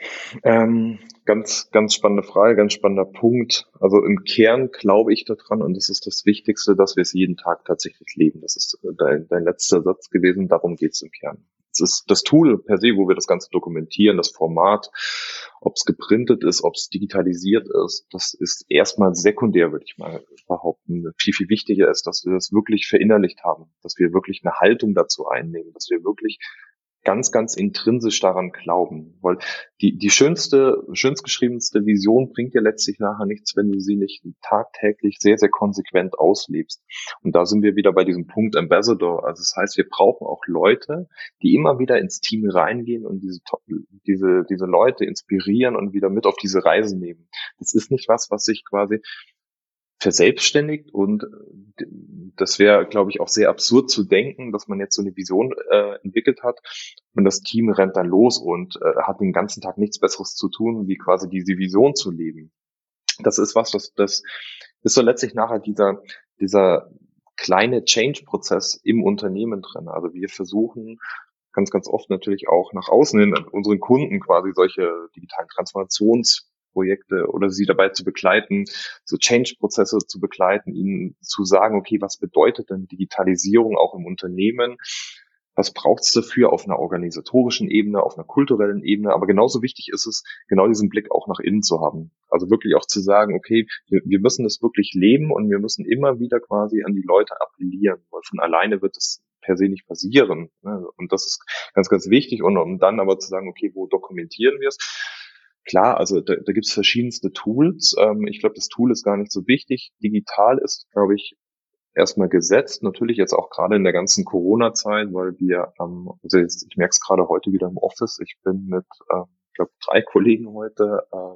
Ähm, ganz, ganz spannende Frage, ganz spannender Punkt. Also im Kern glaube ich daran und das ist das Wichtigste, dass wir es jeden Tag tatsächlich leben. Das ist dein, dein letzter Satz gewesen, darum geht es im Kern. Es ist das Tool per se, wo wir das Ganze dokumentieren, das Format, ob es geprintet ist, ob es digitalisiert ist, das ist erstmal sekundär, würde ich mal behaupten. Viel, viel wichtiger ist, dass wir das wirklich verinnerlicht haben, dass wir wirklich eine Haltung dazu einnehmen, dass wir wirklich ganz, ganz intrinsisch daran glauben. Weil die, die schönste, schönst geschriebenste Vision bringt dir letztlich nachher nichts, wenn du sie nicht tagtäglich sehr, sehr konsequent auslebst. Und da sind wir wieder bei diesem Punkt Ambassador. Also das heißt, wir brauchen auch Leute, die immer wieder ins Team reingehen und diese, diese, diese Leute inspirieren und wieder mit auf diese Reise nehmen. Das ist nicht was, was sich quasi verselbstständigt und das wäre, glaube ich, auch sehr absurd zu denken, dass man jetzt so eine Vision äh, entwickelt hat und das Team rennt dann los und äh, hat den ganzen Tag nichts Besseres zu tun, wie quasi diese Vision zu leben. Das ist was, das, das ist so letztlich nachher dieser, dieser kleine Change-Prozess im Unternehmen drin. Also wir versuchen ganz, ganz oft natürlich auch nach außen hin an unseren Kunden quasi solche digitalen Transformations Projekte oder sie dabei zu begleiten, so Change-Prozesse zu begleiten, ihnen zu sagen, okay, was bedeutet denn Digitalisierung auch im Unternehmen? Was braucht es dafür auf einer organisatorischen Ebene, auf einer kulturellen Ebene? Aber genauso wichtig ist es, genau diesen Blick auch nach innen zu haben. Also wirklich auch zu sagen, okay, wir, wir müssen das wirklich leben und wir müssen immer wieder quasi an die Leute appellieren, weil von alleine wird es per se nicht passieren. Und das ist ganz, ganz wichtig. Und um dann aber zu sagen, okay, wo dokumentieren wir es? Klar, also da, da gibt es verschiedenste Tools. Ähm, ich glaube, das Tool ist gar nicht so wichtig. Digital ist, glaube ich, erstmal gesetzt. Natürlich jetzt auch gerade in der ganzen Corona-Zeit, weil wir, ähm, also jetzt, ich merke es gerade heute wieder im Office. Ich bin mit, ähm, ich glaube, drei Kollegen heute ähm,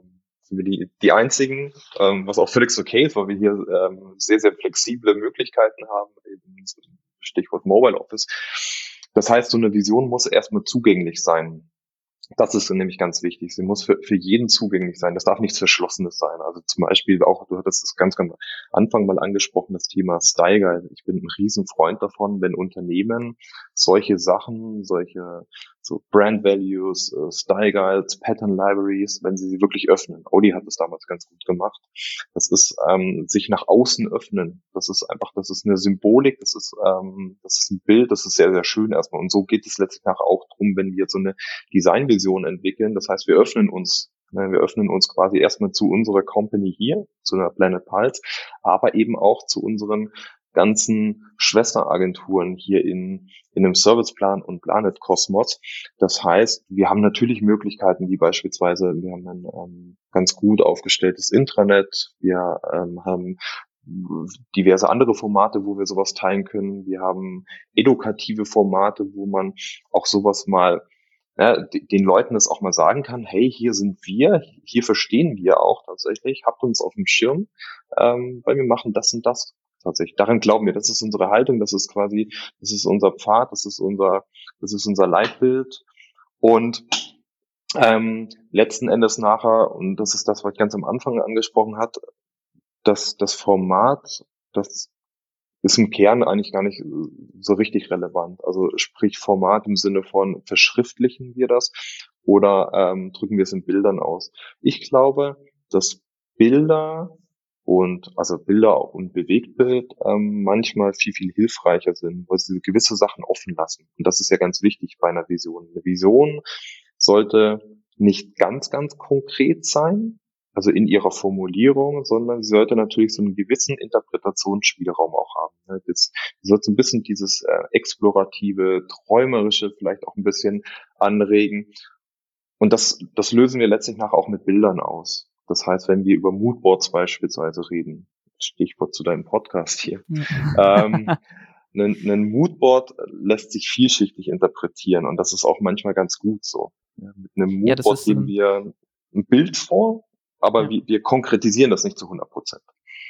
sind wir die, die einzigen, ähm, was auch völlig okay ist, weil wir hier ähm, sehr, sehr flexible Möglichkeiten haben, eben Stichwort Mobile Office. Das heißt, so eine Vision muss erstmal zugänglich sein. Das ist nämlich ganz wichtig. Sie muss für, für jeden zugänglich sein. Das darf nichts Verschlossenes sein. Also zum Beispiel auch, du hattest es ganz, ganz am Anfang mal angesprochen, das Thema Style Guide. Ich bin ein Riesenfreund davon, wenn Unternehmen solche Sachen, solche so Brand Values, äh, Style Guides, Pattern Libraries, wenn sie sie wirklich öffnen. Audi hat das damals ganz gut gemacht. Das ist ähm, sich nach außen öffnen. Das ist einfach, das ist eine Symbolik, das ist, ähm, das ist ein Bild, das ist sehr, sehr schön erstmal. Und so geht es letztlich nachher auch drum, wenn wir so eine Designvision entwickeln. Das heißt, wir öffnen uns, ne, wir öffnen uns quasi erstmal zu unserer Company hier, zu einer Planet Pulse, aber eben auch zu unseren ganzen Schwesteragenturen hier in, in einem Serviceplan und Planet Cosmos. Das heißt, wir haben natürlich Möglichkeiten, wie beispielsweise, wir haben ein ähm, ganz gut aufgestelltes Intranet, wir ähm, haben diverse andere Formate, wo wir sowas teilen können. Wir haben edukative Formate, wo man auch sowas mal ja, den Leuten das auch mal sagen kann, hey, hier sind wir, hier verstehen wir auch tatsächlich, habt uns auf dem Schirm, ähm, weil wir machen das und das tatsächlich. Daran glauben wir, das ist unsere Haltung, das ist quasi, das ist unser Pfad, das ist unser, das ist unser Leitbild und ähm, letzten Endes nachher, und das ist das, was ich ganz am Anfang angesprochen hat, dass das Format, das ist im Kern eigentlich gar nicht so richtig relevant. Also sprich Format im Sinne von verschriftlichen wir das oder ähm, drücken wir es in Bildern aus. Ich glaube, dass Bilder und also Bilder und Bewegtbild ähm, manchmal viel, viel hilfreicher sind, weil sie gewisse Sachen offen lassen. Und das ist ja ganz wichtig bei einer Vision. Eine Vision sollte nicht ganz, ganz konkret sein, also in ihrer Formulierung, sondern sie sollte natürlich so einen gewissen Interpretationsspielraum auch haben. Das, sie sollte ein bisschen dieses äh, explorative, träumerische vielleicht auch ein bisschen anregen. Und das, das lösen wir letztlich nachher auch mit Bildern aus. Das heißt, wenn wir über Moodboards beispielsweise reden, Stichwort zu deinem Podcast hier, mhm. ähm, ein, ein Moodboard lässt sich vielschichtig interpretieren und das ist auch manchmal ganz gut so. Ja, mit einem Moodboard ja, geben wir ein Bild vor, aber ja. wir, wir konkretisieren das nicht zu hundert Prozent.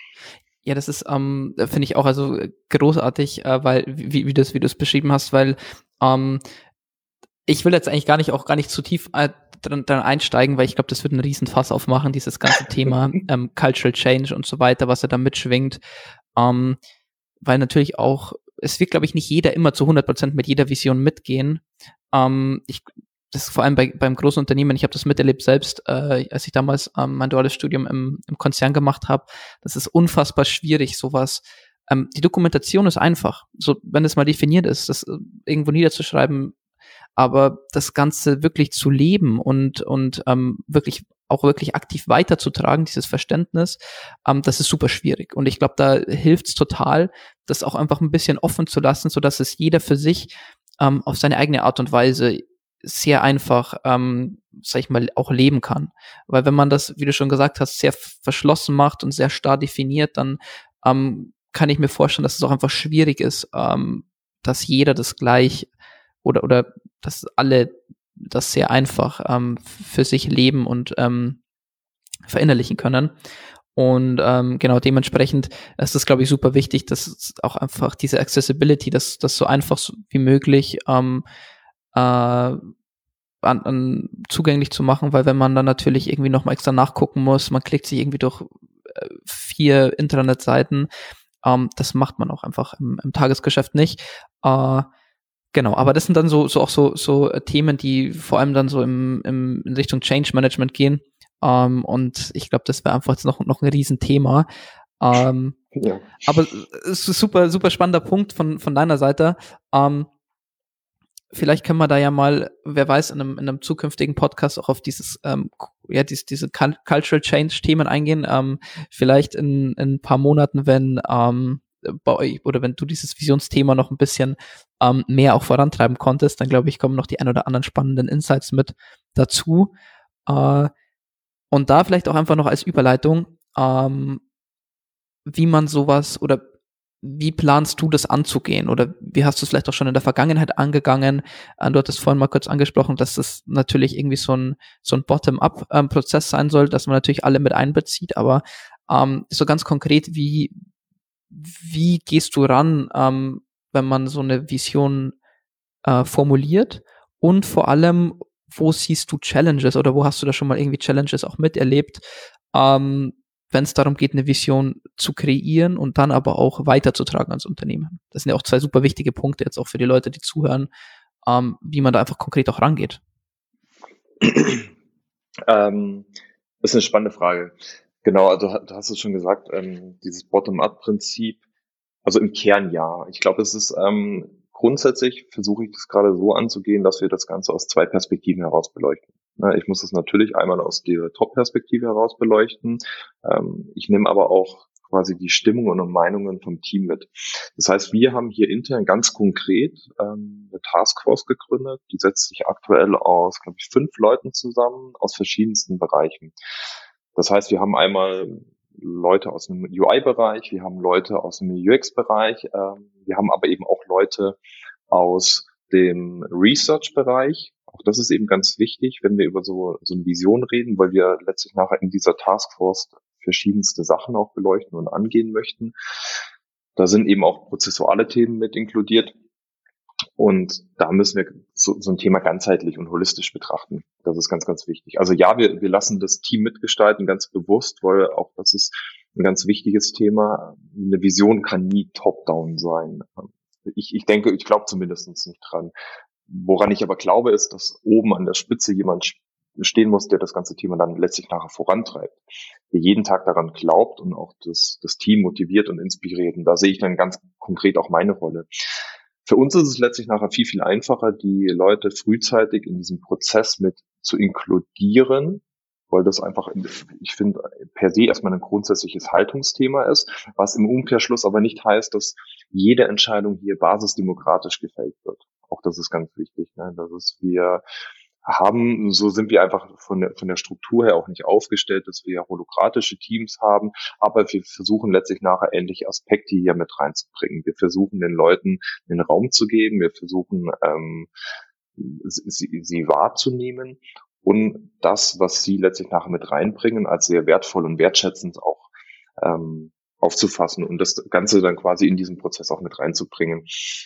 Ja, das ist, ähm, finde ich auch also großartig, äh, weil, wie, wie du es wie du es beschrieben hast, weil ähm, ich will jetzt eigentlich gar nicht auch gar nicht zu tief äh, dran, dran einsteigen, weil ich glaube, das wird einen riesen Fass aufmachen, dieses ganze Thema ähm, Cultural Change und so weiter, was er da mitschwingt. Ähm, weil natürlich auch, es wird, glaube ich, nicht jeder immer zu hundert Prozent mit jeder Vision mitgehen. Ähm, ich Das ist vor allem bei, beim großen Unternehmen, ich habe das miterlebt selbst, äh, als ich damals ähm, mein duales Studium im, im Konzern gemacht habe. Das ist unfassbar schwierig, sowas. Ähm, die Dokumentation ist einfach, so wenn es mal definiert ist, das äh, irgendwo niederzuschreiben, aber das Ganze wirklich zu leben und und ähm, wirklich auch wirklich aktiv weiterzutragen, dieses Verständnis, ähm, das ist super schwierig. Und ich glaube, da hilft's total, das auch einfach ein bisschen offen zu lassen, so dass es jeder für sich ähm, auf seine eigene Art und Weise sehr einfach, ähm, sag ich mal, auch leben kann. Weil wenn man das, wie du schon gesagt hast, sehr verschlossen macht und sehr starr definiert, dann ähm, kann ich mir vorstellen, dass es auch einfach schwierig ist, ähm, dass jeder das gleich oder oder dass alle das sehr einfach ähm, für sich leben und ähm, verinnerlichen können. Und ähm, genau dementsprechend ist es, glaube ich, super wichtig, dass auch einfach diese Accessibility, dass das so einfach wie möglich ähm, äh, an, an zugänglich zu machen, weil wenn man dann natürlich irgendwie noch mal extra nachgucken muss, man klickt sich irgendwie durch äh, vier Internetseiten, ähm, das macht man auch einfach im, im Tagesgeschäft nicht. Äh, genau, aber das sind dann so so auch so so Themen, die vor allem dann so im, im in Richtung Change Management gehen. Um, und ich glaube, das wäre einfach jetzt noch, noch ein Riesenthema. Um, ja. Aber es ist ein super, super spannender Punkt von, von deiner Seite. Um, vielleicht können wir da ja mal, wer weiß, in einem, in einem zukünftigen Podcast auch auf dieses, ähm, ja, diese, diese Cultural Change Themen eingehen. Um, vielleicht in, in ein paar Monaten, wenn um, bei euch oder wenn du dieses Visionsthema noch ein bisschen um, mehr auch vorantreiben konntest, dann glaube ich, kommen noch die ein oder anderen spannenden Insights mit dazu. Uh, Und da vielleicht auch einfach noch als Überleitung, ähm, wie man sowas oder wie planst du das anzugehen? Oder wie hast du es vielleicht auch schon in der Vergangenheit angegangen? Äh, du hattest vorhin mal kurz angesprochen, dass das natürlich irgendwie so ein, so ein Bottom-up-Prozess sein soll, dass man natürlich alle mit einbezieht, aber ähm, so ganz konkret, wie, wie gehst du ran, ähm, wenn man so eine Vision äh, formuliert? Und vor allem, wo siehst du Challenges oder wo hast du da schon mal irgendwie Challenges auch miterlebt, ähm, wenn es darum geht, eine Vision zu kreieren und dann aber auch weiterzutragen ans Unternehmen? Das sind ja auch zwei super wichtige Punkte jetzt auch für die Leute, die zuhören, ähm, wie man da einfach konkret auch rangeht. Ähm, das ist eine spannende Frage. Genau, also du hast es schon gesagt, ähm, dieses Bottom-up-Prinzip, also im Kern ja. Ich glaube, es ist ähm, grundsätzlich versuche ich das gerade so anzugehen, dass wir das Ganze aus zwei Perspektiven heraus beleuchten. Na, ich muss das natürlich einmal aus der Top-Perspektive heraus beleuchten. Ähm, ich nehme aber auch quasi die Stimmung und Meinungen vom Team mit. Das heißt, wir haben hier intern ganz konkret ähm, eine Taskforce gegründet, die setzt sich aktuell aus, glaube ich, fünf Leuten zusammen aus verschiedensten Bereichen. Das heißt, wir haben einmal Leute aus dem U I-Bereich, wir haben Leute aus dem U X-Bereich, ähm, wir haben aber eben auch Leute aus dem Research-Bereich. Auch das ist eben ganz wichtig, wenn wir über so, so eine Vision reden, weil wir letztlich nachher in dieser Taskforce verschiedenste Sachen auch beleuchten und angehen möchten. Da sind eben auch prozessuale Themen mit inkludiert. Und da müssen wir so, so ein Thema ganzheitlich und holistisch betrachten. Das ist ganz, ganz wichtig. Also ja, wir, wir lassen das Team mitgestalten, ganz bewusst, weil auch das ist ein ganz wichtiges Thema. Eine Vision kann nie top-down sein. Ich, ich denke, ich glaube zumindest nicht dran. Woran ich aber glaube, ist, dass oben an der Spitze jemand stehen muss, der das ganze Thema dann letztlich nachher vorantreibt, der jeden Tag daran glaubt und auch das, das Team motiviert und inspiriert. Und da sehe ich dann ganz konkret auch meine Rolle. Für uns ist es letztlich nachher viel, viel einfacher, die Leute frühzeitig in diesem Prozess mit zu inkludieren, weil das einfach, ich finde, per se erstmal ein grundsätzliches Haltungsthema ist, was im Umkehrschluss aber nicht heißt, dass jede Entscheidung hier basisdemokratisch gefällt wird. Auch das ist ganz wichtig, ne? Das ist, wir haben, so sind wir einfach von der, von der Struktur her auch nicht aufgestellt, dass wir ja holokratische Teams haben, aber wir versuchen letztlich nachher ähnliche Aspekte hier mit reinzubringen. Wir versuchen den Leuten den Raum zu geben, wir versuchen ähm, sie, sie wahrzunehmen und das, was sie letztlich nachher mit reinbringen, als sehr wertvoll und wertschätzend auch ähm, aufzufassen und das Ganze dann quasi in diesen Prozess auch mit reinzubringen.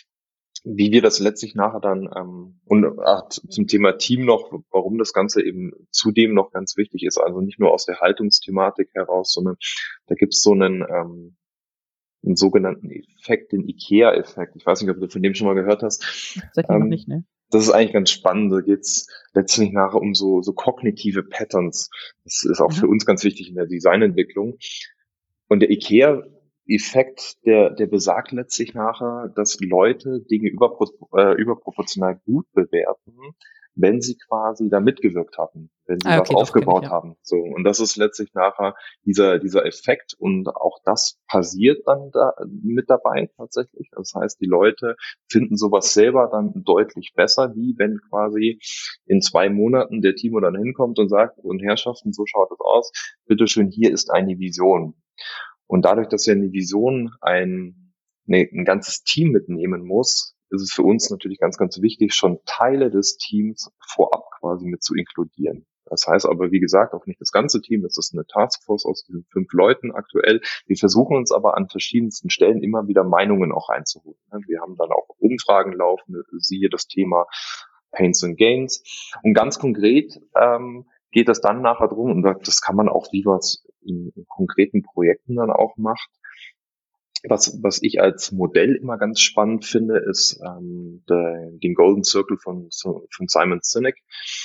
Wie wir das letztlich nachher dann, ähm, und ach, zum Thema Team noch, warum das Ganze eben zudem noch ganz wichtig ist, also nicht nur aus der Haltungsthematik heraus, sondern da gibt es so einen, ähm, einen sogenannten Effekt, den IKEA-Effekt. Ich weiß nicht, ob du von dem schon mal gehört hast. Tatsächlich ähm, noch nicht, ne? Das ist eigentlich ganz spannend. Da geht es letztlich nachher um so, so kognitive Patterns. Das ist auch mhm. für uns ganz wichtig in der Designentwicklung. Und der IKEA Effekt, der, der besagt letztlich nachher, dass Leute Dinge überpro äh, überproportional gut bewerten, wenn sie quasi da mitgewirkt haben, wenn sie ah, okay, was aufgebaut ich, ja. haben. So, und das ist letztlich nachher dieser, dieser Effekt und auch das passiert dann da mit dabei tatsächlich. Das heißt, die Leute finden sowas selber dann deutlich besser, wie wenn quasi in zwei Monaten der Timo dann hinkommt und sagt, und Herrschaften, so schaut es aus, bitteschön, hier ist eine Vision. Und dadurch, dass ja eine Vision ein, ne, ein ganzes Team mitnehmen muss, ist es für uns natürlich ganz, ganz wichtig, schon Teile des Teams vorab quasi mit zu inkludieren. Das heißt aber, wie gesagt, auch nicht das ganze Team, das ist eine Taskforce aus diesen fünf Leuten aktuell. Wir versuchen uns aber an verschiedensten Stellen immer wieder Meinungen auch einzuholen. Wir haben dann auch Umfragen laufen, siehe das Thema Pains and Gains. Und ganz konkret ähm, geht es dann nachher drum, und das kann man auch, wie man es in, in konkreten Projekten dann auch macht. Was, was ich als Modell immer ganz spannend finde, ist ähm, der, den Golden Circle von, von Simon Sinek.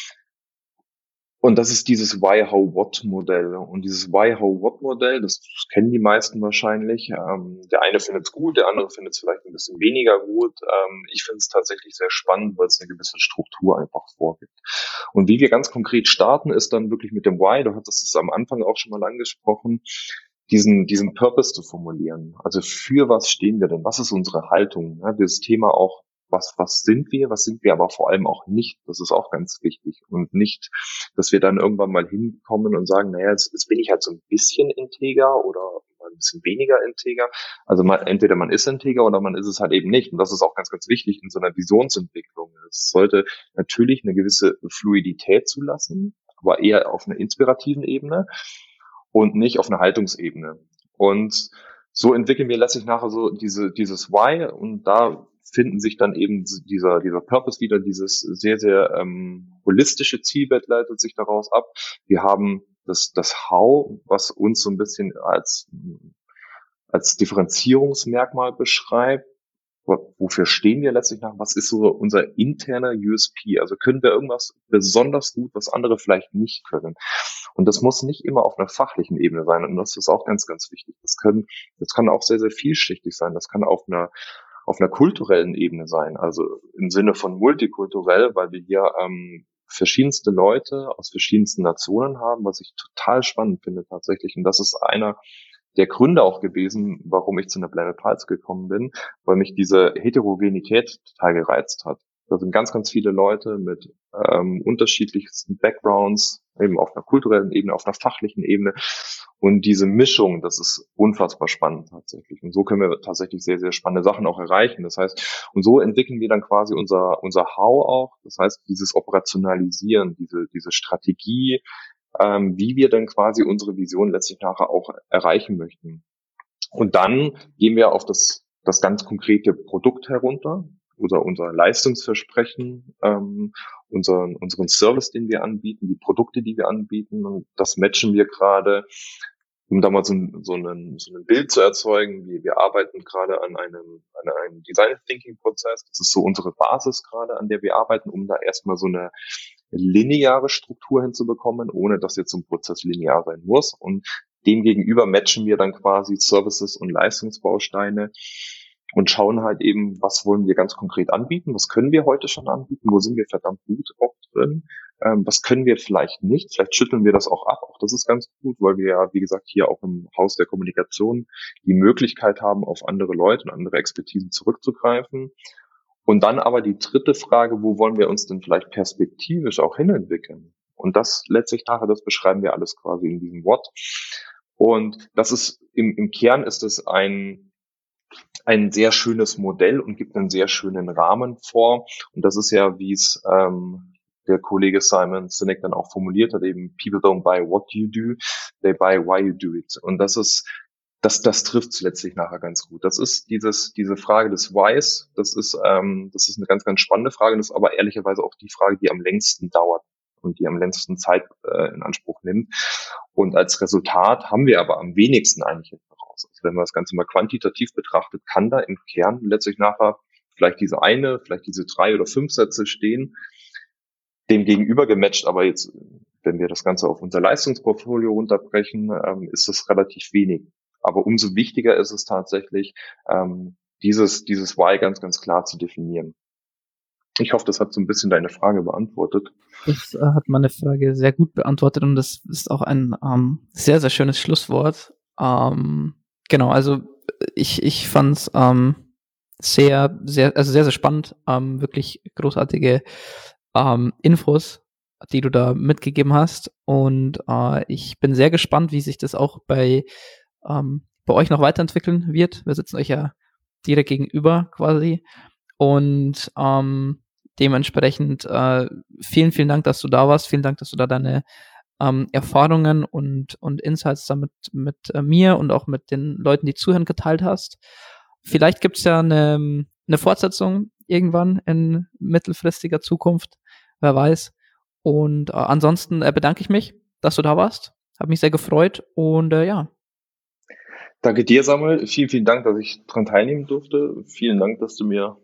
Und das ist dieses Why, How, What Modell. Und dieses Why, How, What Modell, das kennen die meisten wahrscheinlich. Ähm, der eine findet es gut, der andere findet es vielleicht ein bisschen weniger gut. Ähm, ich finde es tatsächlich sehr spannend, weil es eine gewisse Struktur einfach vorgibt. Und wie wir ganz konkret starten, ist dann wirklich mit dem Why, du hattest es am Anfang auch schon mal angesprochen, diesen, diesen Purpose zu formulieren. Also für was stehen wir denn? Was ist unsere Haltung? Ja, dieses Thema auch, was, was sind wir? Was sind wir aber vor allem auch nicht? Das ist auch ganz wichtig. Und nicht, dass wir dann irgendwann mal hinkommen und sagen, naja, jetzt, jetzt bin ich halt so ein bisschen integer oder mal ein bisschen weniger integer. Also man, entweder man ist integer oder man ist es halt eben nicht. Und das ist auch ganz, ganz wichtig in so einer Visionsentwicklung. Es sollte natürlich eine gewisse Fluidität zulassen, aber eher auf einer inspirativen Ebene und nicht auf einer Haltungsebene. Und so entwickeln wir letztlich nachher so diese, dieses Why, und da finden sich dann eben dieser, dieser Purpose wieder, dieses sehr, sehr ähm, holistische Zielbild leitet sich daraus ab. Wir haben das, das How, was uns so ein bisschen als, als Differenzierungsmerkmal beschreibt. Wofür stehen wir letztlich nach? Was ist so unser interner U S P? Also können wir irgendwas besonders gut, was andere vielleicht nicht können? Und das muss nicht immer auf einer fachlichen Ebene sein. Und das ist auch ganz, ganz wichtig. Das können, das kann auch sehr, sehr vielschichtig sein. Das kann auf einer, auf einer kulturellen Ebene sein. Also im Sinne von multikulturell, weil wir hier ähm, verschiedenste Leute aus verschiedensten Nationen haben, was ich total spannend finde tatsächlich. Und das ist einer der Gründe auch gewesen, warum ich zu einer Blended Pulse gekommen bin, weil mich diese Heterogenität total gereizt hat. Da sind ganz, ganz viele Leute mit ähm, unterschiedlichsten Backgrounds, eben auf einer kulturellen Ebene, auf einer fachlichen Ebene. Und diese Mischung, das ist unfassbar spannend tatsächlich. Und so können wir tatsächlich sehr, sehr spannende Sachen auch erreichen. Das heißt, und so entwickeln wir dann quasi unser unser How auch. Das heißt, dieses Operationalisieren, diese diese Strategie, ähm, wie wir dann quasi unsere Vision letztlich nachher auch erreichen möchten. Und dann gehen wir auf das, das ganz konkrete Produkt herunter, oder unser Leistungsversprechen, ähm, unseren, unseren Service, den wir anbieten, die Produkte, die wir anbieten, und das matchen wir gerade, um da mal so ein, so ein, so ein Bild zu erzeugen. Wir, wir arbeiten gerade an einem, an einem Design Thinking Prozess. Das ist so unsere Basis gerade, an der wir arbeiten, um da erstmal so eine lineare Struktur hinzubekommen, ohne dass jetzt so ein Prozess linear sein muss. Und demgegenüber matchen wir dann quasi Services und Leistungsbausteine und schauen halt eben, was wollen wir ganz konkret anbieten, was können wir heute schon anbieten, wo sind wir verdammt gut auch drin, ähm, was können wir vielleicht nicht, vielleicht schütteln wir das auch ab, auch das ist ganz gut, weil wir ja, wie gesagt, hier auch im Haus der Kommunikation die Möglichkeit haben, auf andere Leute und andere Expertisen zurückzugreifen. Und dann aber die dritte Frage, wo wollen wir uns denn vielleicht perspektivisch auch hinentwickeln? Und das letztlich nachher, das beschreiben wir alles quasi in diesem What. Und das ist, im, im Kern ist es ein, ein sehr schönes Modell und gibt einen sehr schönen Rahmen vor. Und das ist ja, wie es ähm, der Kollege Simon Sinek dann auch formuliert hat, eben people don't buy what you do, they buy why you do it. Und das ist Das, das trifft es letztlich nachher ganz gut. Das ist dieses, diese Frage des Whys. Das ist, ähm, das ist eine ganz, ganz spannende Frage. Das ist aber ehrlicherweise auch die Frage, die am längsten dauert und die am längsten Zeit äh, in Anspruch nimmt. Und als Resultat haben wir aber am wenigsten eigentlich jetzt daraus. Also wenn man das Ganze mal quantitativ betrachtet, kann da im Kern letztlich nachher vielleicht diese eine, vielleicht diese drei oder fünf Sätze stehen, dem gegenüber gematcht. Aber jetzt, wenn wir das Ganze auf unser Leistungsportfolio runterbrechen, ähm, ist das relativ wenig. Aber umso wichtiger ist es tatsächlich, ähm, dieses, dieses Why ganz, ganz klar zu definieren. Ich hoffe, das hat so ein bisschen deine Frage beantwortet. Das äh, hat meine Frage sehr gut beantwortet, und das ist auch ein ähm, sehr, sehr schönes Schlusswort. Ähm, genau, also ich, ich fand es ähm, sehr, sehr, also sehr, sehr spannend. Ähm, wirklich großartige ähm, Infos, die du da mitgegeben hast. Und äh, ich bin sehr gespannt, wie sich das auch bei ähm, bei euch noch weiterentwickeln wird. Wir sitzen euch ja direkt gegenüber quasi. Und ähm, dementsprechend äh, vielen, vielen Dank, dass du da warst. Vielen Dank, dass du da deine ähm, Erfahrungen und, und Insights damit mit äh, mir und auch mit den Leuten, die zuhören, geteilt hast. Vielleicht gibt es ja eine, eine Fortsetzung irgendwann in mittelfristiger Zukunft. Wer weiß. Und äh, ansonsten äh, bedanke ich mich, dass du da warst. Hat mich sehr gefreut. Und äh, ja, Danke dir, Samuel. Vielen, vielen Dank, dass ich daran teilnehmen durfte. Vielen Dank, dass du mir,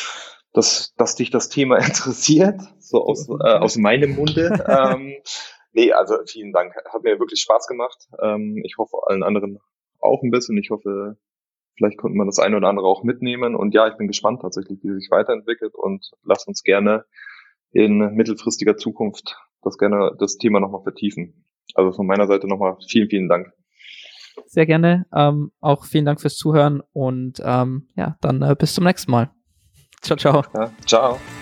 dass, dass dich das Thema interessiert, so aus, äh, aus meinem Munde. ähm, nee, also vielen Dank. Hat mir wirklich Spaß gemacht. Ähm, ich hoffe, allen anderen auch ein bisschen. Ich hoffe, vielleicht konnte man das eine oder andere auch mitnehmen. Und ja, ich bin gespannt tatsächlich, wie es sich weiterentwickelt, und lass uns gerne in mittelfristiger Zukunft das gerne, das Thema nochmal vertiefen. Also von meiner Seite nochmal vielen, vielen Dank. Sehr gerne. Ähm, auch vielen Dank fürs Zuhören, und ähm, ja, dann äh, bis zum nächsten Mal. Ciao, ciao. Ja, ciao.